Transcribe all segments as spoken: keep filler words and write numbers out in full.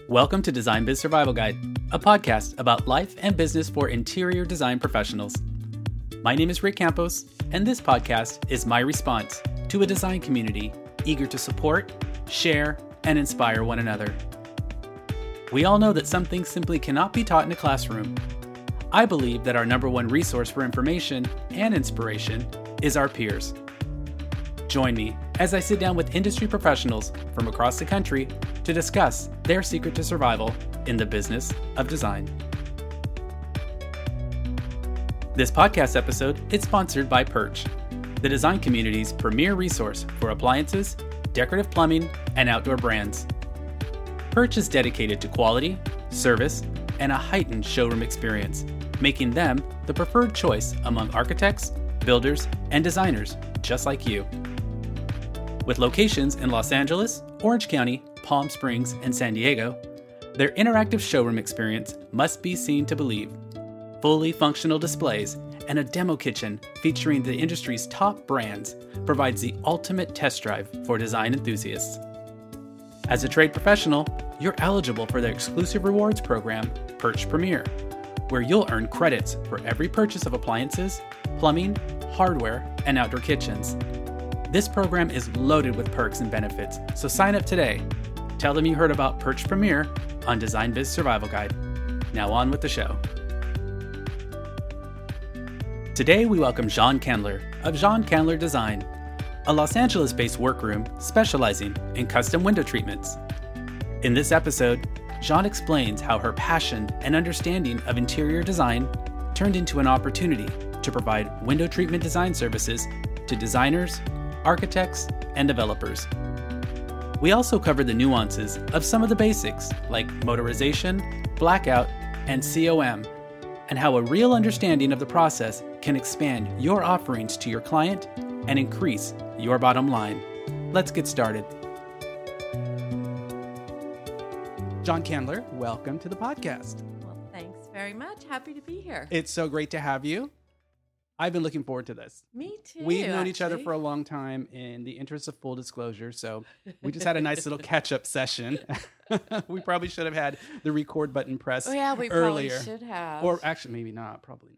Welcome to Design Biz Survival Guide, a podcast about life and business for interior design professionals. My name is Rick Campos, and this podcast is my response to a design community eager to support, share, and inspire one another. We all know that some things simply cannot be taught in a classroom. I believe that our number one resource for information and inspiration is our peers. Join me as I sit down with industry professionals from across the country to discuss their secret to survival in the business of design. This podcast episode is sponsored by Perch, the design community's premier resource for appliances, decorative plumbing, and outdoor brands. Perch is dedicated to quality, service, and a heightened showroom experience, making them the preferred choice among architects, builders, and designers just like you. With locations in Los Angeles, Orange County, Palm Springs, and San Diego, their interactive showroom experience must be seen to believe. Fully functional displays and a demo kitchen featuring the industry's top brands provides the ultimate test drive for design enthusiasts. As a trade professional, you're eligible for their exclusive rewards program, Perch Premier, where you'll earn credits for every purchase of appliances, plumbing, hardware, and outdoor kitchens. This program is loaded with perks and benefits, so sign up today. Tell them you heard about Perch Premier on Design Biz Survival Guide. Now on with the show. Today we welcome Jean Candler of Jean Candler Design, a Los Angeles-based workroom specializing in custom window treatments. In this episode, Jean explains how her passion and understanding of interior design turned into an opportunity to provide window treatment design services to designers, architects, and developers. We also cover the nuances of some of the basics like motorization, blackout, and C O M, and how a real understanding of the process can expand your offerings to your client and increase your bottom line. Let's get started. Jean Candler, welcome to the podcast. Well, thanks very much. Happy to be here. It's so great to have you. I've been looking forward to this. Me too. We've known actually. each other for a long time in the interest of full disclosure, so we just had a nice little catch-up session. We probably should have had the record button pressed oh, yeah, we earlier. probably should have. Or actually, maybe not. Probably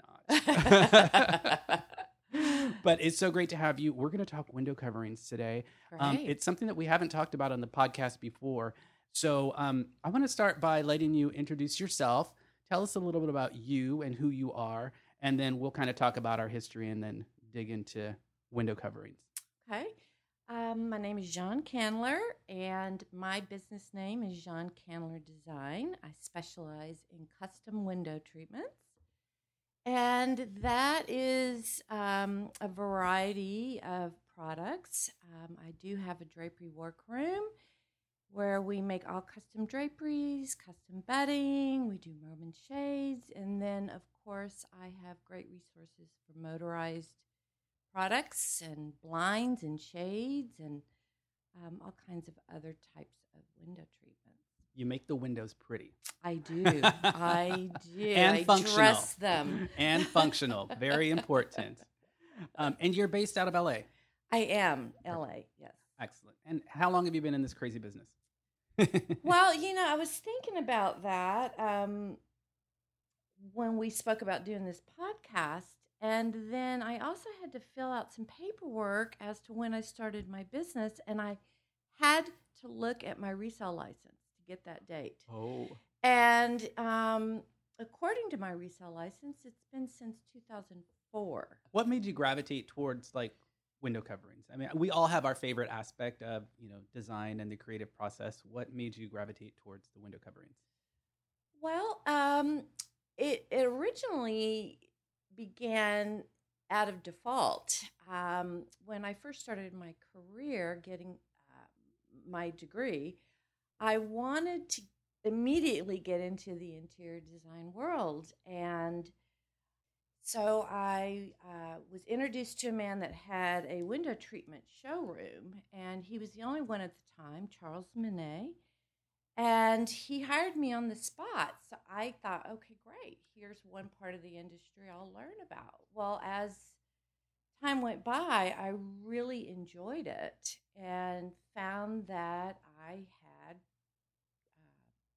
not. But it's so great to have you. We're going to talk window coverings today. Um, it's something that we haven't talked about on the podcast before. So um, I want to start by letting you introduce yourself. Tell us a little bit about you and who you are. And then we'll kind of talk about our history and then dig into window coverings. Okay. Um, my name is Jean Candler, and my business name is Jean Candler Design. I specialize in custom window treatments. And that is um, a variety of products. Um, I do have a drapery workroom where we make all custom draperies, custom bedding, we do Roman shades, and then, of course, I have great resources for motorized products and blinds and shades and um, all kinds of other types of window treatments. You make the windows pretty. I do. I do. And I functional. dress them. And functional. Very important. Um, and you're based out of L A? I am. L A, yes. Excellent. And how long have you been in this crazy business? Well, you know, I was thinking about that um, when we spoke about doing this podcast. And then I also had to fill out some paperwork as to when I started my business. And I had to look at my resale license to get that date. Oh. And um, according to my resale license, it's been since two thousand four. What made you gravitate towards, like, window coverings? I mean, we all have our favorite aspect of, you know, design and the creative process. What made you gravitate towards the window coverings? Well, um, it, it originally began out of default. Um, when I first started my career, getting uh, my degree, I wanted to immediately get into the interior design world, and so I uh, was introduced to a man that had a window treatment showroom, and he was the only one at the time, Charles Monet, and he hired me on the spot. So I thought, okay, great, here's one part of the industry I'll learn about. Well, as time went by, I really enjoyed it and found that I had uh,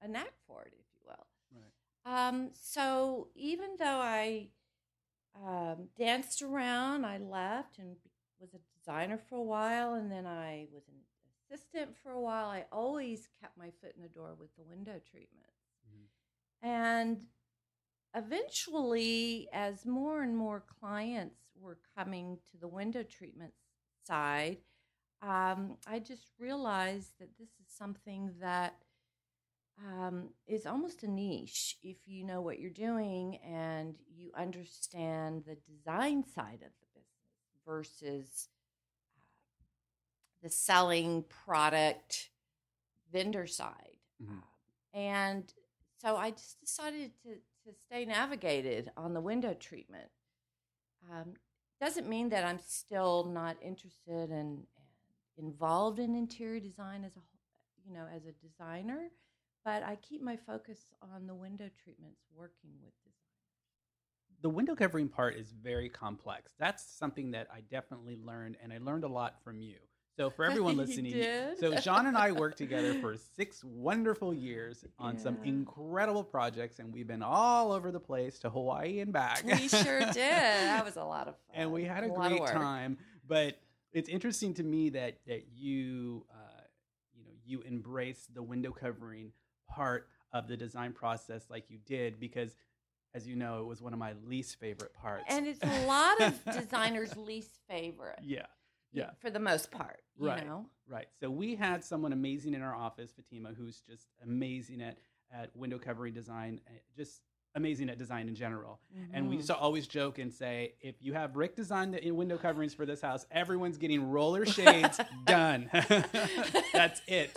a knack for it, if you will. Right. Um, so even though I um, danced around, I left and was a designer for a while, and then I was an assistant for a while. I always kept my foot in the door with the window treatment. Mm-hmm. And eventually, as more and more clients were coming to the window treatment side, um, I just realized that this is something that um, is almost a niche if you know what you're doing and you understand the design side of the business versus uh, the selling product vendor side. Mm-hmm. Um, and so I just decided to, to stay navigated on the window treatment. Um, doesn't mean that I'm still not interested and involved in interior design as a, you know, as a designer, but I keep my focus on the window treatments working with designers. The window covering part is very complex. That's something that I definitely learned, and I learned a lot from you. So for everyone listening, did? so Sean and I worked together for six wonderful years on yeah. some incredible projects, and we've been all over the place to Hawaii and back. We sure did. That was a lot of fun. And we had a, a great time. But it's interesting to me that that you uh, you know you embrace the window covering part of the design process like you did, because, as you know, it was one of my least favorite parts. And it's a lot of designers' least favorite. Yeah. Yeah. For the most part, you right, know? Right. So we had someone amazing in our office, Fatima, who's just amazing at, at window covering design, just amazing at design in general. Mm-hmm. And we used to always joke and say, if you have Rick design the window coverings for this house, everyone's getting roller shades done. That's it.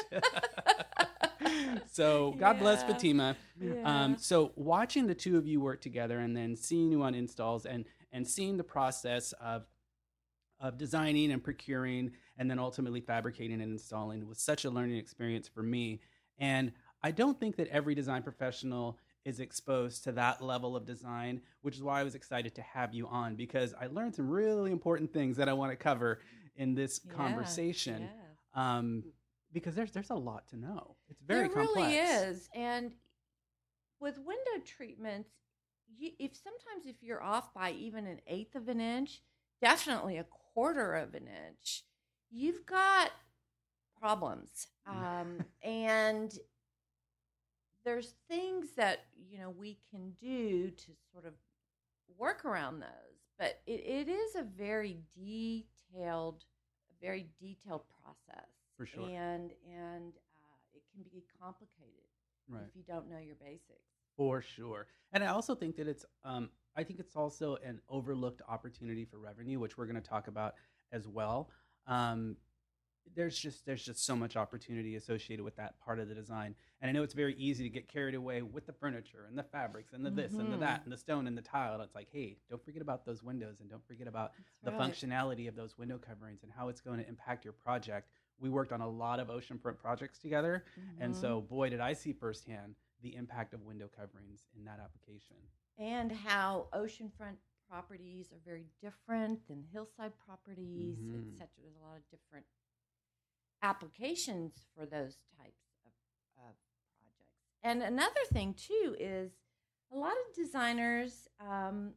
So God yeah. bless Fatima. Yeah. Um, so watching the two of you work together and then seeing you on installs and, and seeing the process of of designing and procuring and then ultimately fabricating and installing was such a learning experience for me. And I don't think that every design professional is exposed to that level of design, which is why I was excited to have you on, because I learned some really important things that I want to cover in this yeah, conversation. Yeah. Um, because there's there's a lot to know. It's very there complex. It really is. And with window treatments, you, if sometimes if you're off by even an eighth of an inch, definitely a quarter of an inch, you've got problems. Um, and there's things that, you know, we can do to sort of work around those. But it, it is a very detailed, a very detailed process. For sure. And, and uh, it can be complicated right. if you don't know your basics. For sure. And I also think that it's, um, I think it's also an overlooked opportunity for revenue, which we're going to talk about as well. Um, there's just there's just so much opportunity associated with that part of the design. And I know it's very easy to get carried away with the furniture and the fabrics and the this mm-hmm. and the that and the stone and the tile. And it's like, hey, don't forget about those windows and don't forget about That's the right. functionality of those window coverings and how it's going to impact your project. We worked on a lot of oceanfront projects together. Mm-hmm. And so, boy, did I see firsthand the impact of window coverings in that application. And how oceanfront properties are very different than hillside properties, mm-hmm. et cetera. There's a lot of different applications for those types of, of projects. And another thing, too, is a lot of designers, um,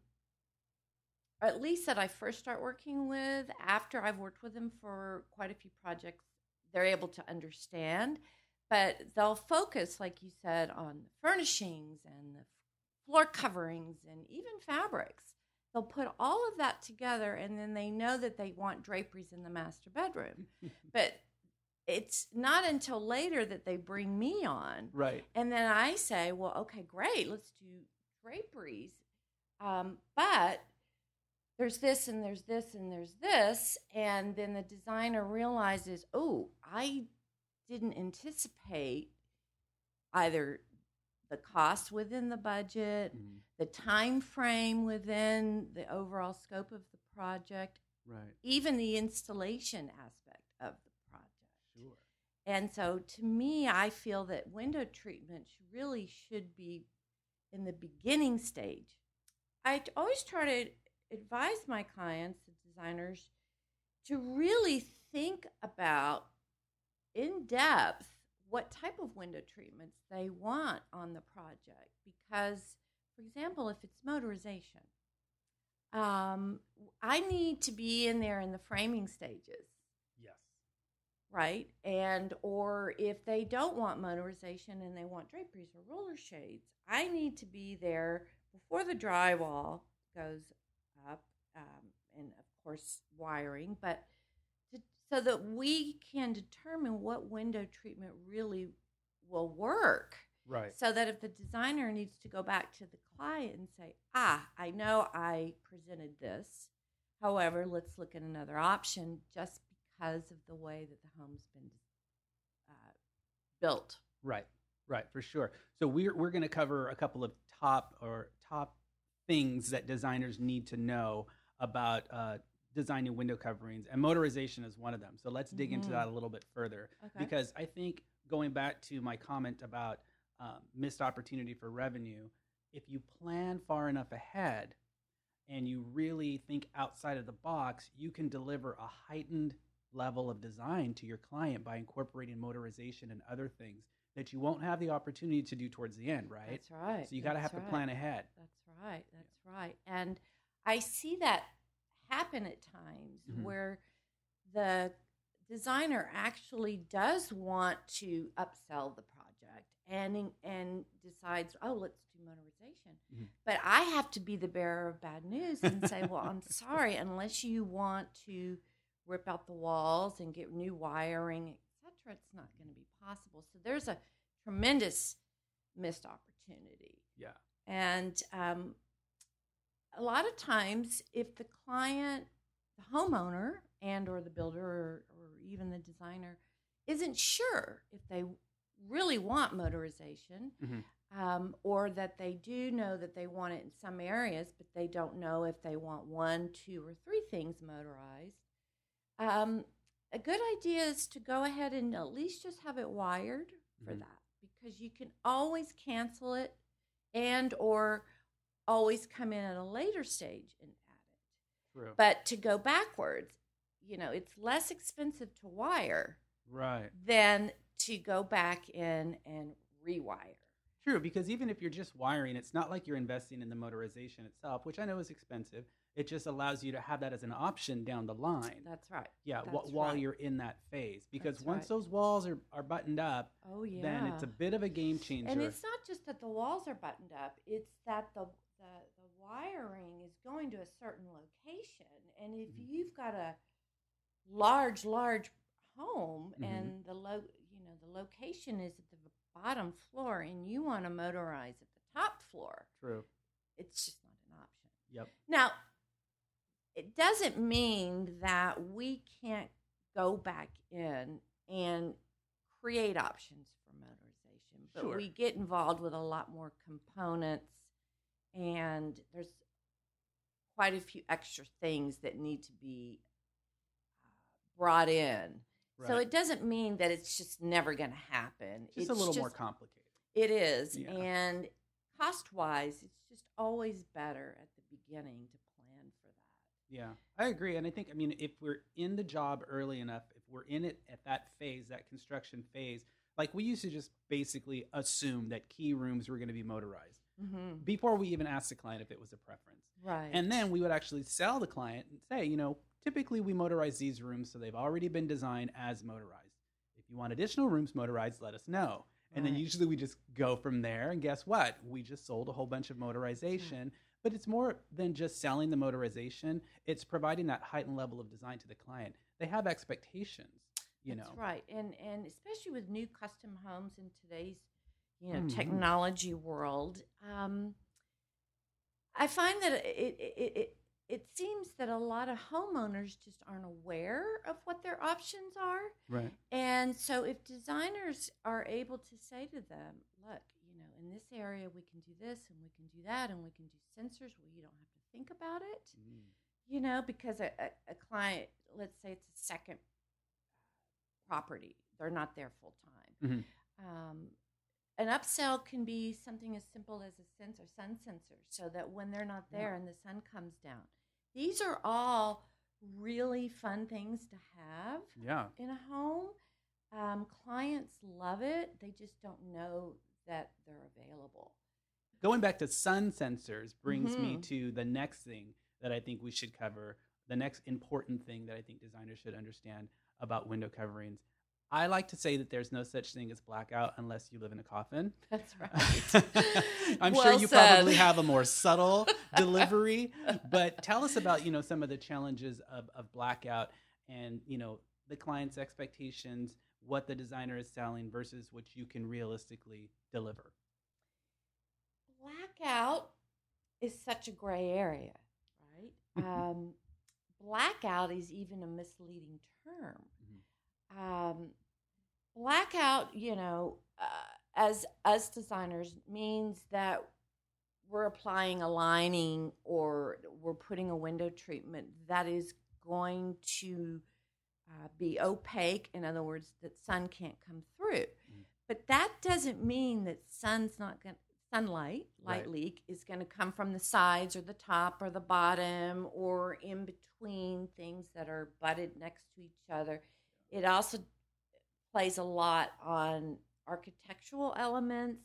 or at least that I first start working with, after I've worked with them for quite a few projects, they're able to understand. But they'll focus, like you said, on the furnishings and the floor coverings and even fabrics. They'll put all of that together, and then they know that they want draperies in the master bedroom. But it's not until later that they bring me on. Right. And then I say, well, okay, great, let's do draperies. Um, but there's this and there's this and there's this. And then the designer realizes, oh, I didn't anticipate either the cost within the budget, mm-hmm. the time frame within the overall scope of the project, right? Even the installation aspect of the project. Sure. And so to me, I feel that window treatment really should be in the beginning stage. I always try to advise my clients, the designers, to really think about in depth what type of window treatments they want on the project. Because, for example, if it's motorization, um, I need to be in there in the framing stages. Yes. Right? And or if they don't want motorization and they want draperies or roller shades, I need to be there before the drywall goes up, um, and of course wiring, but to, so that we can determine what window treatment really will work. Right. So that if the designer needs to go back to the client and say, ah, I know I presented this, however, let's look at another option, just because of the way that the home's been uh, built. Right, right, for sure. So we're we're going to cover a couple of top or top things that designers need to know about uh, designing window coverings, and motorization is one of them. So let's dig mm-hmm. into that a little bit further, okay. because I think going back to my comment about um, missed opportunity for revenue, if you plan far enough ahead and you really think outside of the box, you can deliver a heightened level of design to your client by incorporating motorization and other things that you won't have the opportunity to do towards the end, right? That's right. So you got to have right. to plan ahead. That's right. That's right. And I see that happen at times mm-hmm. where the designer actually does want to upsell the project and and decides, oh, let's do motorization. Mm-hmm. But I have to be the bearer of bad news and say, well, I'm sorry, unless you want to rip out the walls and get new wiring, et cetera, it's not going to be possible. So there's a tremendous missed opportunity. Yeah. And um, a lot of times, if the client, the homeowner and or the builder or, or even the designer isn't sure if they really want motorization, mm-hmm. um, or that they do know that they want it in some areas, but they don't know if they want one, two, or three things motorized, Um, a good idea is to go ahead and at least just have it wired for mm-hmm. that, because you can always cancel it and or always come in at a later stage and add it. True. But to go backwards, you know, it's less expensive to wire right. than to go back in and rewire. True, because even if you're just wiring, it's not like you're investing in the motorization itself, which I know is expensive. It just allows you to have that as an option down the line. That's right. Yeah, That's wh- while right. you're in that phase. Because That's once right. those walls are, are buttoned up, oh, yeah. then it's a bit of a game changer. And it's not just that the walls are buttoned up. It's that the the, the wiring is going to a certain location. And if mm-hmm. you've got a large, large home mm-hmm. and the lo- you know the location is at the bottom floor and you want to motorize at the top floor, true, it's just not an option. Yep. Now, it doesn't mean that we can't go back in and create options for motorization, but sure. we get involved with a lot more components, and there's quite a few extra things that need to be uh, brought in. Right. So it doesn't mean that it's just never going to happen. It's just it's a little just, more complicated. It is. Yeah. And cost-wise, it's just always better at the beginning to plan for that. Yeah, I agree. And I think, I mean, if we're in the job early enough, if we're in it at that phase, that construction phase, like we used to just basically assume that key rooms were going to be motorized mm-hmm. before we even asked the client if it was a preference. Right. And then we would actually sell the client and say, you know, typically we motorize these rooms, so they've already been designed as motorized. If you want additional rooms motorized, let us know. And right. then usually we just go from there, and guess what? We just sold a whole bunch of motorization. Yeah. But it's more than just selling the motorization. It's providing that heightened level of design to the client. They have expectations, you That's know. That's right. And and especially with new custom homes in today's, you know, mm-hmm. technology world, um, I find that it, it it it seems that a lot of homeowners just aren't aware of what their options are. Right. And so if designers are able to say to them, look, you know, in this area we can do this and we can do that and we can do sensors where you don't have to think about it, mm. you know, because a, a, a client, let's say it's a second property, they're not there full time. Mm-hmm. Um, an upsell can be something as simple as a sensor, sun sensor, so that when they're not there yeah. and the sun comes down. These are all really fun things to have yeah. in a home, Um, clients love it. They just don't know that they're available. Going back to sun sensors brings Mm-hmm. me to the next thing that I think we should cover, the next important thing that I think designers should understand about window coverings. I like to say that there's no such thing as blackout unless you live in a coffin. That's right. I'm Well sure you said. probably have a more subtle delivery, but tell us about, you know, some of the challenges of, of blackout and, you know, the client's expectations, what the designer is selling versus what you can realistically deliver. Blackout is such a gray area, right? um, blackout is even a misleading term. Mhm. Um, blackout, you know, uh, as us designers, means that we're applying a lining or we're putting a window treatment that is going to uh, be opaque. In other words, that sun can't come through. Mhm. But that doesn't mean that sun's not going sunlight, light Right. leak is going to come from the sides or the top or the bottom or in between things that are butted next to each other. It also plays a lot on architectural elements,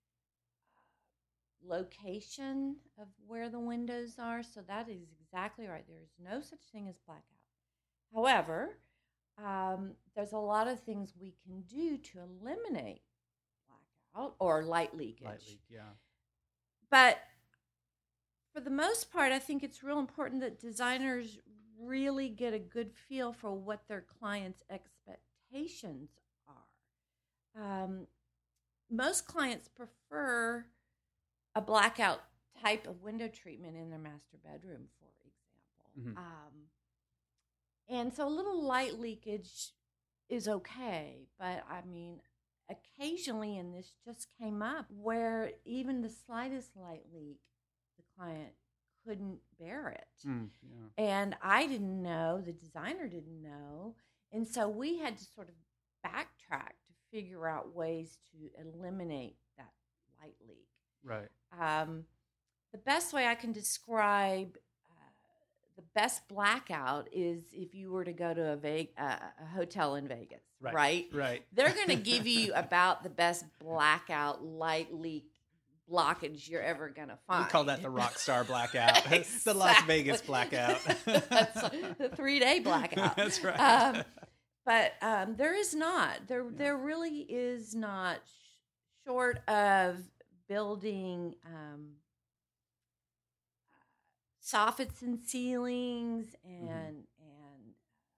location of where the windows are. So that is exactly right. There is no such thing as blackout. However, um, there's a lot of things we can do to eliminate blackout or light leakage. Light leak, yeah. But for the most part, I think it's real important that designers really get a good feel for what their clients' expectations are. Um, most clients prefer a blackout type of window treatment in their master bedroom, for example. Mhm. Um, and so a little light leakage is okay, but I mean, occasionally, and this just came up, where even the slightest light leak, the client couldn't bear it. Mm, yeah. And I didn't know, the designer didn't know. And so we had to sort of backtrack to figure out ways to eliminate that light leak. Right. Um, the best way I can describe uh, the best blackout is if you were to go to a, Ve- uh, a hotel in Vegas, Right. right? Right. They're going to give you about the best blackout light leak blockage you're ever going to find. We call that the rock star blackout, the Las Exactly. Vegas blackout. That's the three-day blackout. That's right. Um, but um, there is not. There, there really is not, sh- short of building um, soffits and ceilings and Mhm. and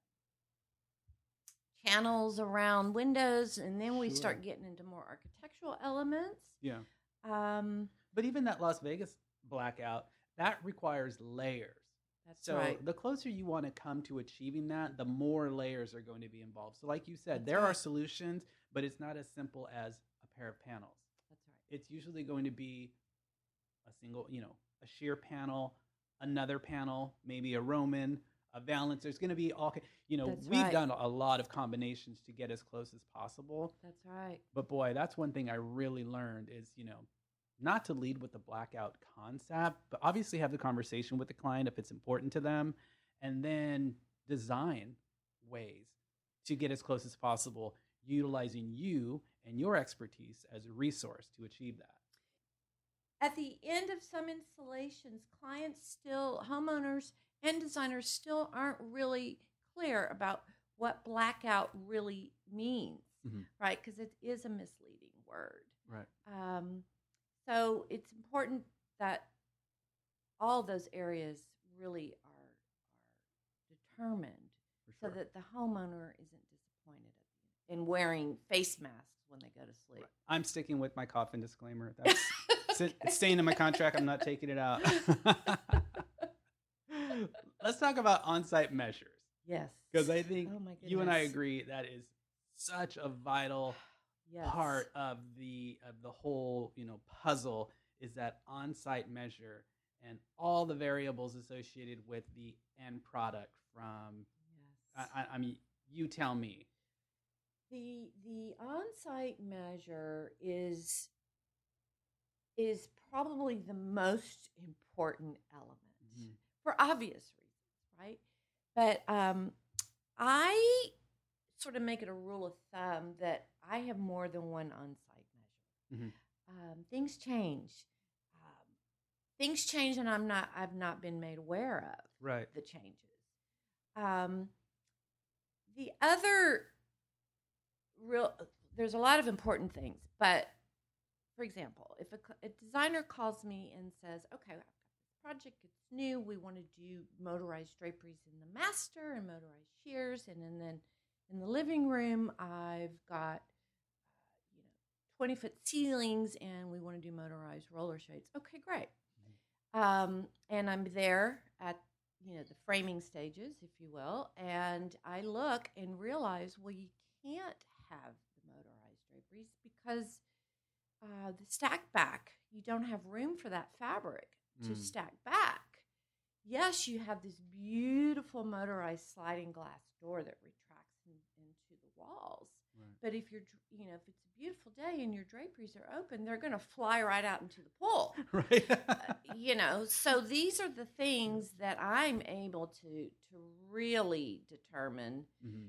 channels around windows, and then we Sure. start getting into more architectural elements. Yeah. Um, But even that Las Vegas blackout, that requires layers. that's So right. the closer you want to come to achieving that, the more layers are going to be involved. So like you said, That's there are right. solutions, but it's not as simple as a pair of panels. That's right. It's usually going to be a single, you know, a sheer panel, another panel, maybe a Roman, a valance. There's going to be all, you know, That's we've right. done a lot of combinations to get as close as possible. That's right. But boy, that's one thing I really learned is, you know, not to lead with the blackout concept, but obviously have the conversation with the client if it's important to them, and then design ways to get as close as possible, utilizing you and your expertise as a resource to achieve that. At the end of some installations, clients still, homeowners and designers still aren't really clear about what blackout really means, Mhm. right? Because it is a misleading word. Right. Um, so it's important that all those areas really are, are determined For so sure. that the homeowner isn't disappointed in wearing face masks when they go to sleep. I'm sticking with my coffin disclaimer. That's it's, it's staying in my contract. I'm not taking it out. Let's talk about on-site measures. Yes. Because I think Oh, my you and I goodness. agree that is such a vital Yes. part of the of the whole, you know, puzzle is that on-site measure and all the variables associated with the end product from Yes. I, I, I mean, you tell me. The the on-site measure is is probably the most important element Mhm. for obvious reasons, right? But um, I sort of make it a rule of thumb that I have more than one on-site measure. Mm-hmm. Um, things change. Um, things change, and I'm not. I've not been made aware of Right. the changes. Um, the other real, there's a lot of important things, but for example, if a, a designer calls me and says, "Okay, I've got this project. It's new. We want to do motorized draperies in the master and motorized shears, and, and then in the living room, I've got uh, you know twenty foot ceilings, and we want to do motorized roller shades." Okay, great. Mm-hmm. Um, and I'm there at you know the framing stages, if you will, and I look and realize, well, you can't have the motorized draperies because uh, the stack back, you don't have room for that fabric to mm. stack back. Yes, you have this beautiful motorized sliding glass door that retracts in, into the walls. Right. But if you're, you know, if it's a beautiful day and your draperies are open, they're going to fly right out into the pool. Right. uh, you know, so these are the things that I'm able to to really determine mm-hmm.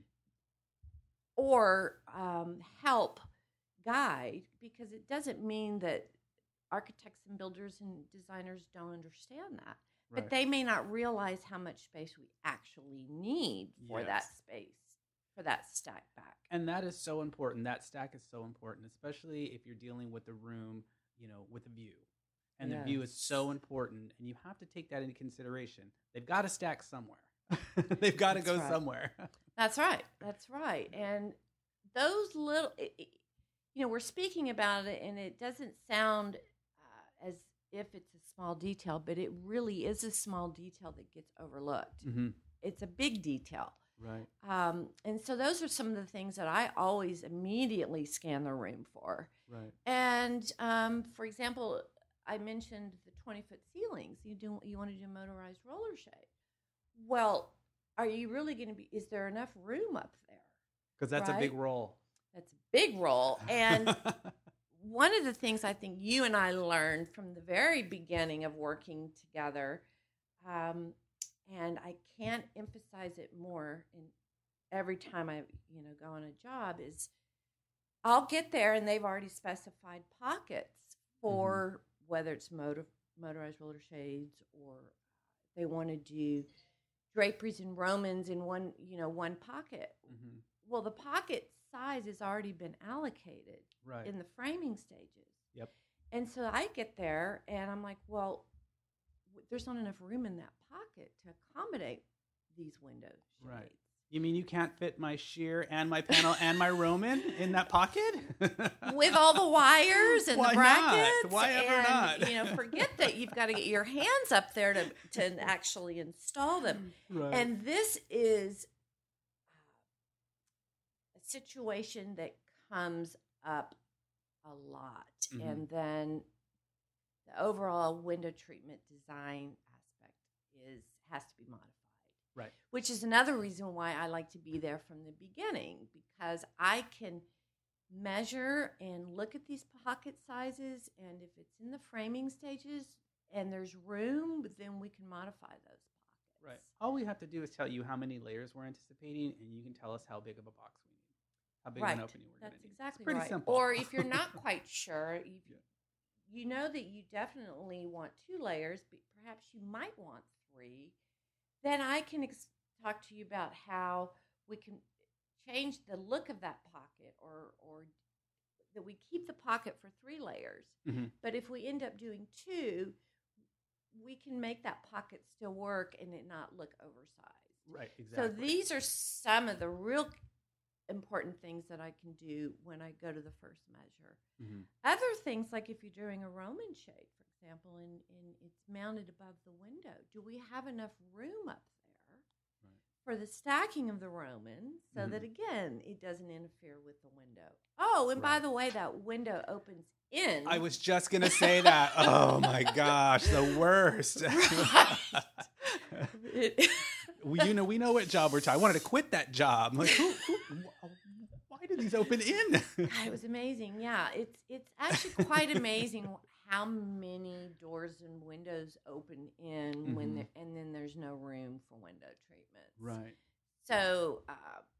or um, help guide, because it doesn't mean that architects and builders and designers don't understand that. Right. But they may not realize how much space we actually need for yes. that space, for that stack back. And that is so important. That stack is so important, especially if you're dealing with a room, you know, with a view. And yes. the view is so important, and you have to take that into consideration. They've got to stack somewhere. They've got to go right. somewhere. That's right. That's right. And those little, you know, we're speaking about it, and it doesn't sound uh, as if it's a small detail, but it really is a small detail that gets overlooked. Mm-hmm. It's a big detail. Right. Um, and so those are some of the things that I always immediately scan the room for. Right. And um, for example, I mentioned the twenty foot ceilings. You do you want to do motorized roller shade? Well, are you really going to be? Is there enough room up there? Because that's right? a big role. That's a big role. And one of the things I think you and I learned from the very beginning of working together, um, and I can't emphasize it more in every time I, you know, go on a job, is I'll get there and they've already specified pockets for mm-hmm. whether it's motor, motorized roller shades, or they want to do draperies and Romans in one, you know, one pocket. Mm-hmm. Well, the pocket size has already been allocated right. in the framing stages. Yep. And so I get there and I'm like, well, w- there's not enough room in that pocket to accommodate these window shades. Right. You mean you can't fit my sheer and my panel and my Roman in that pocket? With all the wires and Why the brackets? Not? Why ever and, not? You know, forget that you've got to get your hands up there to, to actually install them. Right. And this is a situation that comes up a lot. Mm-hmm. And then the overall window treatment design aspect is has to be modified. Right. Which is another reason why I like to be there from the beginning, because I can measure and look at these pocket sizes, and if it's in the framing stages and there's room, then we can modify those pockets. Right. All we have to do is tell you how many layers we're anticipating, and you can tell us how big of a box we need, how big right. of an opening we're going to need. That's exactly it's pretty right. simple. Or if you're not quite sure, you, yeah. you know that you definitely want two layers, but perhaps you might want three. Then I can ex- talk to you about how we can change the look of that pocket, or or that we keep the pocket for three layers. Mm-hmm. But if we end up doing two, we can make that pocket still work and it not look oversized. Right, exactly. So these are some of the real important things that I can do when I go to the first measure. Mm-hmm. Other things, like if you're doing a Roman shade, for example, and, and it's mounted above the window, do we have enough room up there right. for the stacking of the Roman so mm-hmm. that, again, it doesn't interfere with the window? Oh, and right. by the way, that window opens in. I was just going to say that. Oh, my gosh, the worst. Right. it, well, you know, we know what job we're talking. I wanted to quit that job. I'm like, who, who, why did these open in? God, it was amazing. Yeah, it's it's actually quite amazing how many doors and windows open in mm-hmm. when there, and then there's no room for window treatments. Right. So uh,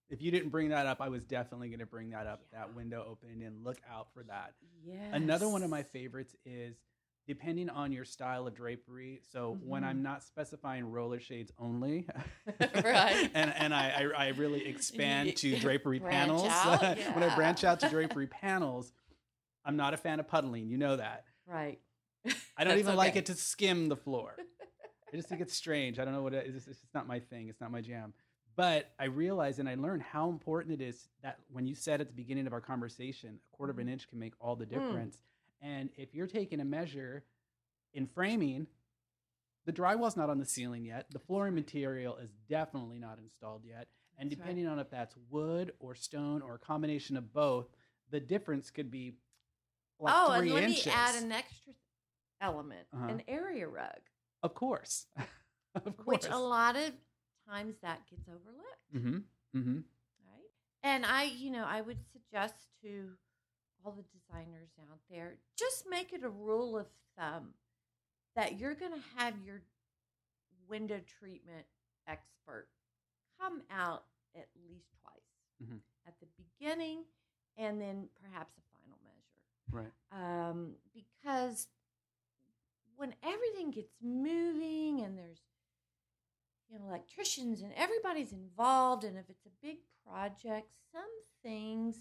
If you didn't bring that up, I was definitely going to bring that up, Yeah. that window opening, and look out for that. Yes. Another one of my favorites is depending on your style of drapery. So mm-hmm. when I'm not specifying roller shades only, right, and and I I, I really expand to drapery branch panels. Out, yeah. When I branch out to drapery panels, I'm not a fan of puddling. You know that, right? I don't even okay. like it to skim the floor. I just think it's strange. I don't know what it is. It's just not my thing. It's not my jam. But I realized and I learned how important it is that when you said at the beginning of our conversation, a quarter mm-hmm. of an inch can make all the difference. Mm. And if you're taking a measure in framing, the drywall's not on the ceiling yet. The flooring material is definitely not installed yet. And that's depending right. on if that's wood or stone or a combination of both, the difference could be like oh, three and let inches. me add an extra element, uh-huh. an area rug. Of course. Of course. Which a lot of times that gets overlooked. Mm-hmm. Mm-hmm. Right? And I, you know, I would suggest to all the designers out there, just make it a rule of thumb that you're going to have your window treatment expert come out at least twice, mm-hmm. at the beginning and then perhaps a final measure. Right. Um, because when everything gets moving and there's, you know, electricians and everybody's involved, and if it's a big project, some things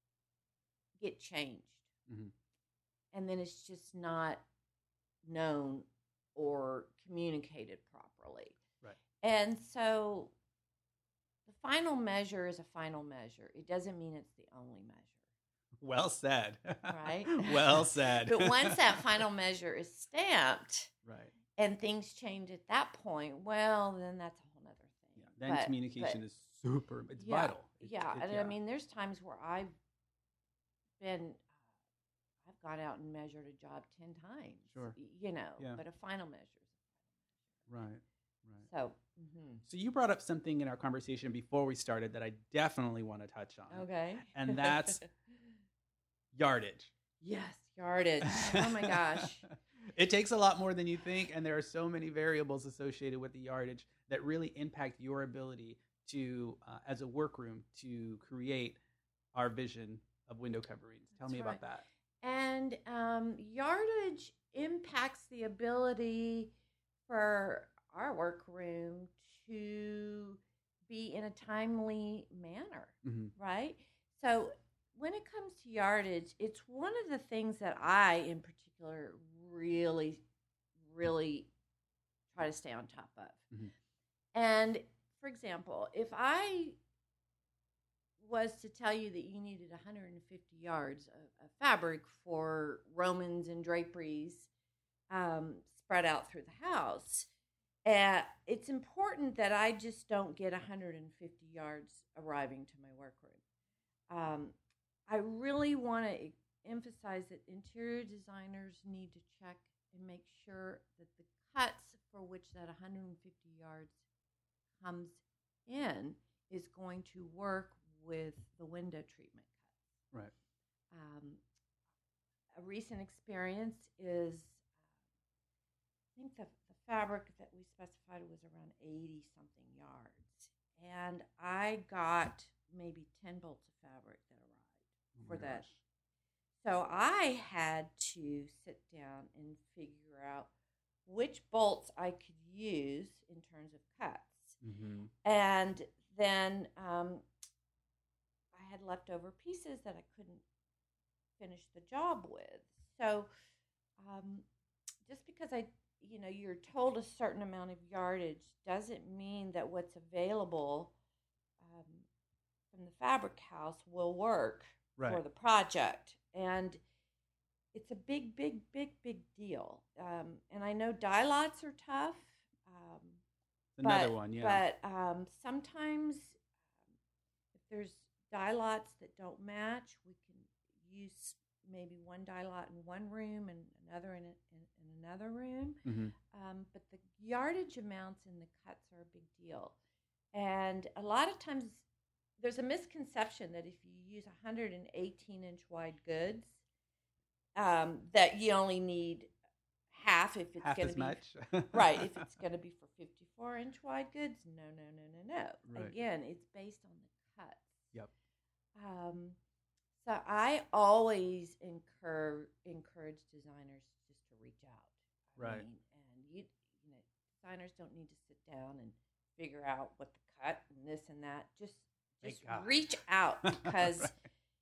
get changed. Mm-hmm. And then it's just not known or communicated properly. Right. And so the final measure is a final measure. It doesn't mean it's the only measure. Well said. Right? Well said. But once that final measure is stamped, right, and things change at that point, well, then that's a whole other thing. Yeah, then but, communication but, is super, it's yeah, vital. It's, yeah, it's, and yeah. I mean, there's times where I've been, uh, I've gone out and measured a job ten times. Sure. You know, yeah. but a final measure is a final measure. Right. Right. So, mm-hmm. so you brought up something in our conversation before we started that I definitely want to touch on. Okay. And that's yardage. Yes, yardage. Oh my gosh. It takes a lot more than you think, and there are so many variables associated with the yardage that really impact your ability to, uh, as a workroom, to create our vision of window coverings. Tell That's me right. about that. And um, yardage impacts the ability for our workroom to be in a timely manner, mm-hmm. right? So when it comes to yardage, it's one of the things that I, in particular, really, really try to stay on top of. Mm-hmm. And, for example, if I was to tell you that you needed one hundred fifty yards of, of fabric for Romans and draperies um, spread out through the house, Uh, it's important that I just don't get one hundred fifty yards arriving to my workroom. Um, I really want to emphasize that interior designers need to check and make sure that the cuts for which that one hundred fifty yards comes in is going to work with the window treatment cuts. Right. Um, a recent experience is, uh, I think the fabric that we specified was around eighty something yards, and I got maybe ten bolts of fabric that arrived oh for that. Gosh. So I had to sit down and figure out which bolts I could use in terms of cuts, mm-hmm. and then um, I had leftover pieces that I couldn't finish the job with. So um, just because I you know, you're told a certain amount of yardage doesn't mean that what's available um, from the fabric house will work right. for the project. And it's a big, big, big, big deal. Um, and I know dye lots are tough. Um, Another but, one, yeah. But um, sometimes um, if there's dye lots that don't match, we can use maybe one dye lot in one room and another in, a, in, in another room. Mm-hmm. Um, but the yardage amounts and the cuts are a big deal. And a lot of times there's a misconception that if you use one hundred eighteen inch wide goods, um, that you only need half if it's half going as to be much. right. If it's going to be for fifty-four inch wide goods, no, no, no, no, no. Right. Again, it's based on the cuts. Yep. Um, so I always encourage encourage designers just to reach out. I Right. mean, and you you know, designers don't need to sit down and figure out what the cut and this and that. Just Thank just God. reach out because Right.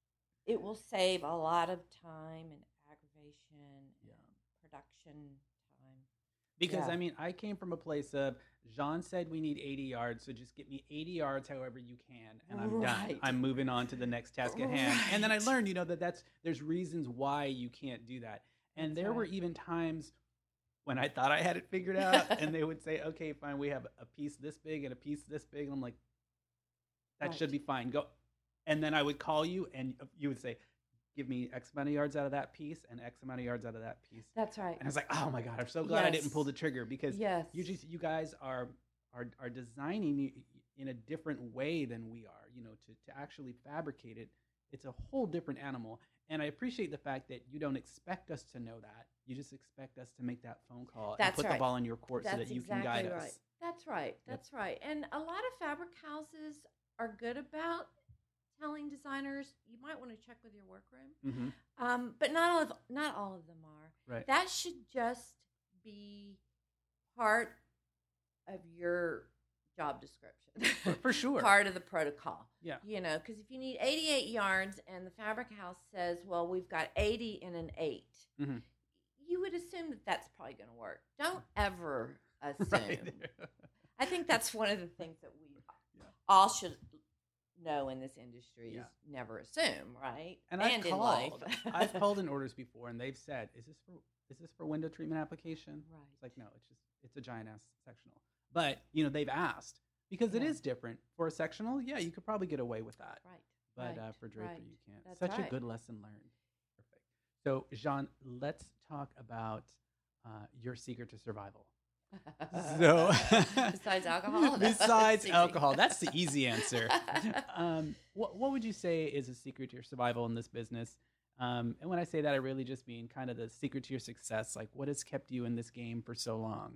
it will save a lot of time and aggravation Yeah. and production time. Because Yeah. I mean, I came from a place of Jean said we need eighty yards, so just get me eighty yards however you can, and I'm done. Right. I'm moving on to the next task at hand. And then I Right. learned, you know, that that's there's reasons why you can't do that. And That's there were right. even times when I thought I had it figured out, and they would say, "Okay, fine, we have a piece this big and a piece this big," and I'm like, "That should Right. be fine. Go." And then I would call you, and you would say, "Give me X amount of yards out of that piece and X amount of yards out of that piece." That's right. And I was like, "Oh my God, I'm so glad I didn't pull Yes. the trigger," because Yes. you just you guys are are are designing y- in a different way than we are. You know, to to actually fabricate it, it's a whole different animal. And I appreciate the fact that you don't expect us to know that. You just expect us to make that phone call and That's put the right. ball in your court so That's that you can exactly guide right. us. That's right. Yep. That's right. And a lot of fabric houses are good about telling designers you might want to check with your workroom, Mm-hmm. um, but not all of not all of them are. Right. That should just be part of your job description, For, for sure. part of the protocol. Yeah. You know, because if you need eighty-eight yards and the fabric house says, well, we've got eighty in an eight, Mm-hmm. you would assume that that's probably going to work. Don't ever assume. Right. I think that's one of the things that we Yeah. all should know in this industry Yeah. is never assume, right? And I've in called. life. I've called in orders before, and they've said, "Is this for is this for window treatment application?" Right. It's like, no, it's just it's a giant ass sectional. But you know, they've asked because it Yeah. is different for a sectional. Yeah, you could probably get away with that, Right. but uh, right, for draper, right. you can't. That's Such a right. good lesson learned. Perfect. So, Jean, let's talk about uh, your secret to survival. So, Besides alcohol? besides Easy. alcohol, that's the easy answer. Um, what what would you say is a secret to your survival in this business? Um, and when I say that, I really just mean kind of the secret to your success. Like, what has kept you in this game for so long?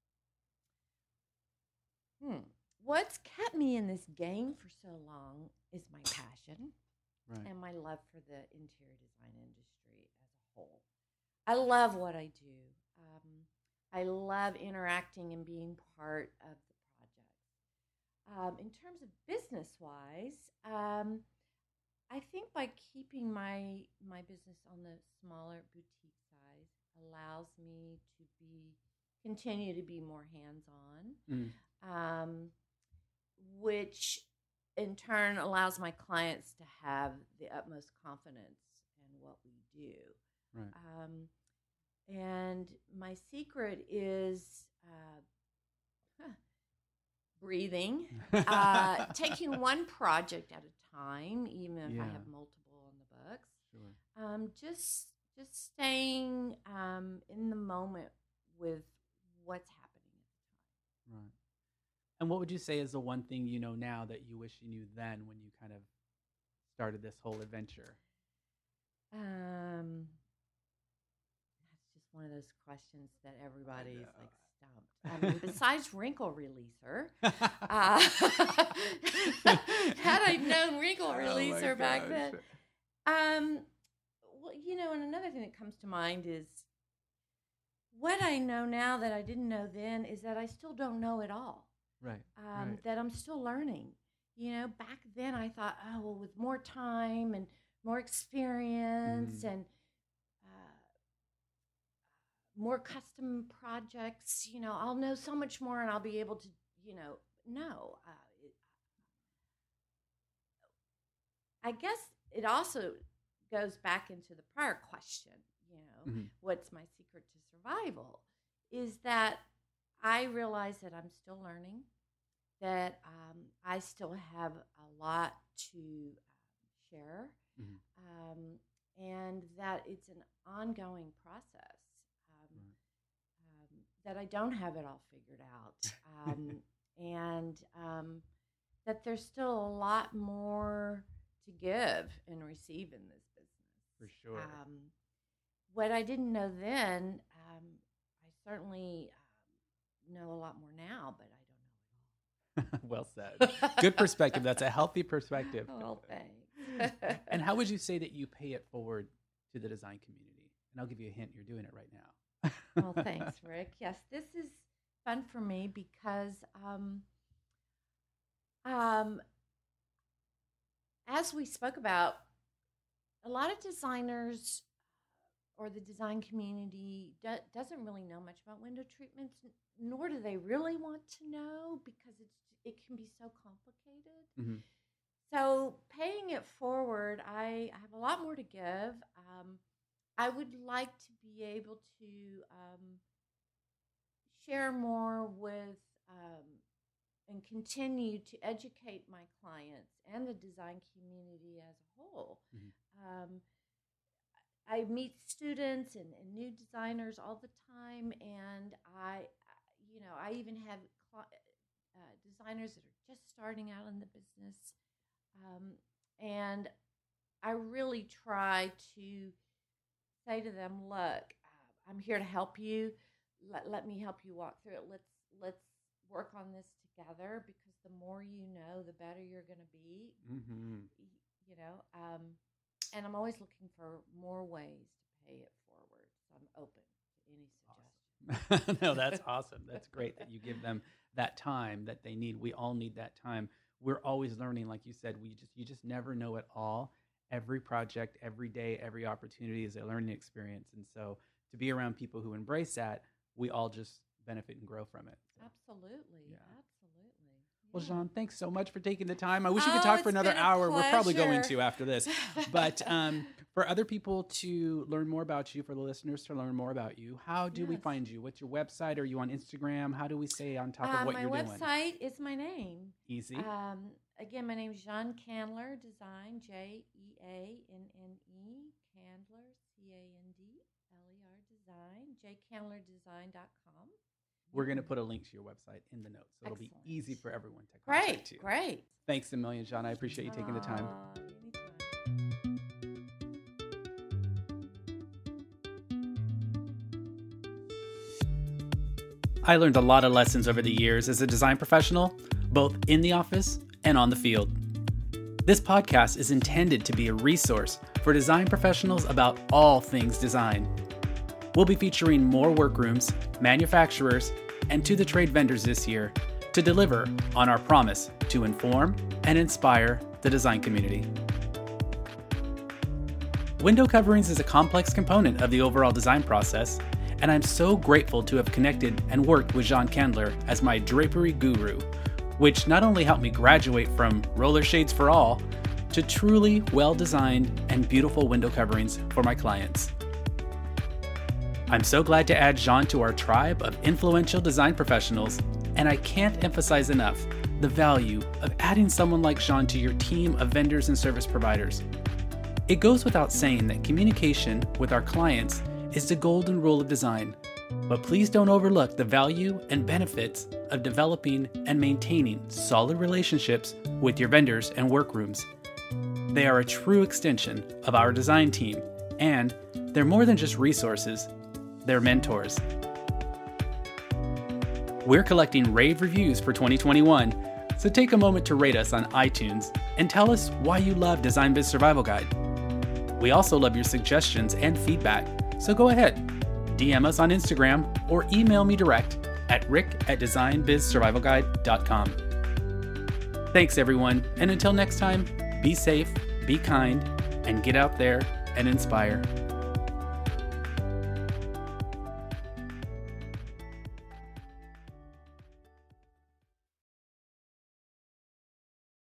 Hmm. What's kept me in this game for so long is my passion Right. and my love for the interior design industry as a whole. I love what I do. Um, I love interacting and being part of the project. Um, in terms of business wise, um, I think by keeping my my business on the smaller boutique size allows me to be continue to be more hands on, Mm. um, which in turn allows my clients to have the utmost confidence in what we do. Right. Um, and my secret is uh, huh, breathing, uh, taking one project at a time, even if Yeah. I have multiple on the books. Sure. Um, just just staying um, in the moment with what's happening at the time. Right. And what would you say is the one thing you know now that you wish you knew then when you kind of started this whole adventure? Um, that's just one of those questions that everybody's know. like stumped. I mean, besides wrinkle releaser, uh, had I known wrinkle Oh my releaser back gosh. then, um, well, you know, and another thing that comes to mind is what I know now that I didn't know then is that I still don't know it all. Right. Um, right. That I'm still learning. You know, back then I thought, oh, well, with more time and more experience Mm. and uh, more custom projects, you know, I'll know so much more and I'll be able to, you know, no. Uh, it, I guess it also goes back into the prior question, you know, Mhm. what's my secret to survival? Is that I realize that I'm still learning, that um, I still have a lot to um, share, Mhm. um, and that it's an ongoing process, um, Right. um, that I don't have it all figured out, um, and um, that there's still a lot more to give and receive in this business. For sure. Um, what I didn't know then, um, I certainly um, know a lot more now, but I don't know it all. Well said. Good perspective. That's a healthy perspective. Oh, thanks. And how would you say that you pay it forward to the design community? And I'll give you a hint. You're doing it right now. Well, thanks, Rick. Yes, this is fun for me because um, um, as we spoke about, a lot of designers or the design community do, doesn't really know much about window treatments, nor do they really want to know because it's it can be so complicated. Mm-hmm. So paying it forward, I, I have a lot more to give. Um, I would like to be able to um, share more with um, and continue to educate my clients and the design community as a whole. Mm-hmm. Um, I meet students and, and new designers all the time, and I, you know, I even have cl- uh, designers that are just starting out in the business, um, and I really try to say to them, "Look, uh, I'm here to help you. Let let me help you walk through it. Let's let's work on this together because the more you know, the better you're going to be." Mm-hmm. You know. Um, And I'm always looking for more ways to pay it forward. So I'm open to any suggestions. Awesome. No, that's awesome. That's great that you give them that time that they need. We all need that time. We're always learning, like you said. We just you just never know it all. Every project, every day, every opportunity is a learning experience. And so to be around people who embrace that, we all just benefit and grow from it. So, absolutely. Yeah. Absolutely. Well, Jean, thanks so much for taking the time. I wish we oh, could talk for it's another been a hour. We're probably going pleasure. to after this. But um, for other people to learn more about you, for the listeners to learn more about you, how do yes. we find you? What's your website? Are you on Instagram? How do we stay on top uh, of what you're doing? My website is my name. Easy. Um, again, my name is Jean Candler Design, J E A N N E, Candler, C A N D L E R Design, j candler design dot com. We're going to put a link to your website in the notes, so it'll Excellent. be easy for everyone to great, contact you. Great, Thanks a million, Jean. I appreciate you taking the time. Uh, I learned a lot of lessons over the years as a design professional, both in the office and on the field. This podcast is intended to be a resource for design professionals about all things design. We'll be featuring more workrooms, manufacturers, and to-the-trade vendors this year to deliver on our promise to inform and inspire the design community. Window coverings is a complex component of the overall design process, and I'm so grateful to have connected and worked with Jean Candler as my drapery guru, which not only helped me graduate from roller shades for all to truly well-designed and beautiful window coverings for my clients. I'm so glad to add Jean to our tribe of influential design professionals, and I can't emphasize enough the value of adding someone like Jean to your team of vendors and service providers. It goes without saying that communication with our clients is the golden rule of design, but please don't overlook the value and benefits of developing and maintaining solid relationships with your vendors and workrooms. They are a true extension of our design team, and they're more than just resources. They're mentors. We're collecting rave reviews for twenty twenty-one, so take a moment to rate us on iTunes and tell us why you love Design Biz Survival Guide. We also love your suggestions and feedback, so go ahead, D M us on Instagram or email me direct at rick at design biz survival guide dot com. Thanks everyone, and until next time, be safe, be kind, and get out there and inspire.